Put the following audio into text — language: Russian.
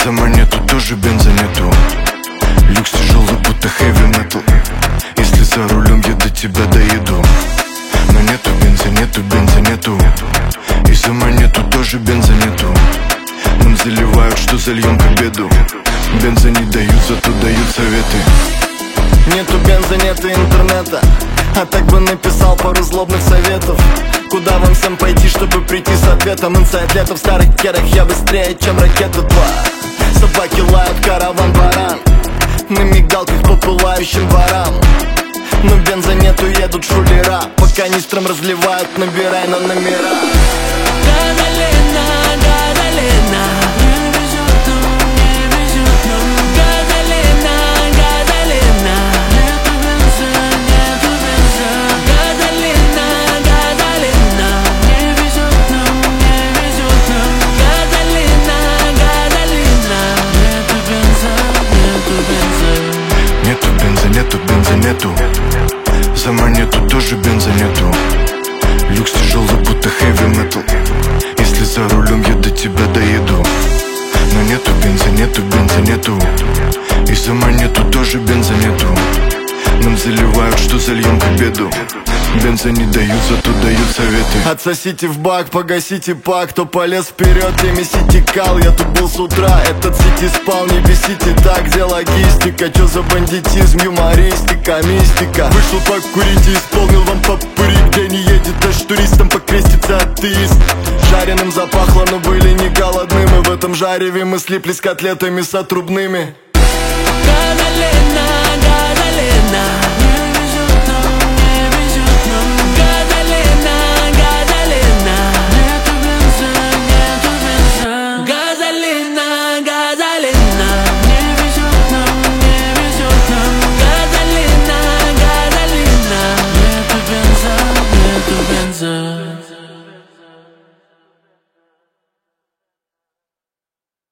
За монету тоже бенза нету. Люкс тяжелый, будто heavy metal. Если за рулем я до тебя доеду. Но нету бенза, нету. И за монету тоже бенза нету. Нам заливают, что зальем к обеду. Бенза не дают, зато дают советы. Нету бенза, нету интернета. А так бы написал пару злобных советов. Куда вам всем пойти, чтобы прийти с ответом? Инсайд лето в старых керах, я быстрее, чем ракета 2. Собаки лают, караван баран на мигалках по пылающим дворам. Но бенза нету, едут шулера. По канистрам разливают, набирай на номера. Нету бенза, нету. За монету тоже бенза нету. Люкс тяжелый, будто heavy metal. Если за рулем я до тебя доеду. Но нету бенза, нету. И за монету тоже бенза нету. Нам заливают, что зальем к обеду. Бенза не дают, зато дают советы. Отсосите в бак, погасите пак. Кто полез вперед, теми сити кал. Я тут был с утра, этот сити спал. Не бесите так, где логистика? Чё за бандитизм, юмористика, мистика? Вышел покурить и исполнил вам попыри. Где не едет аж туристам покрестится атеист. Жареным запахло, но были не голодны. Мы в этом жареве, мы слиплись котлетами с отрубными.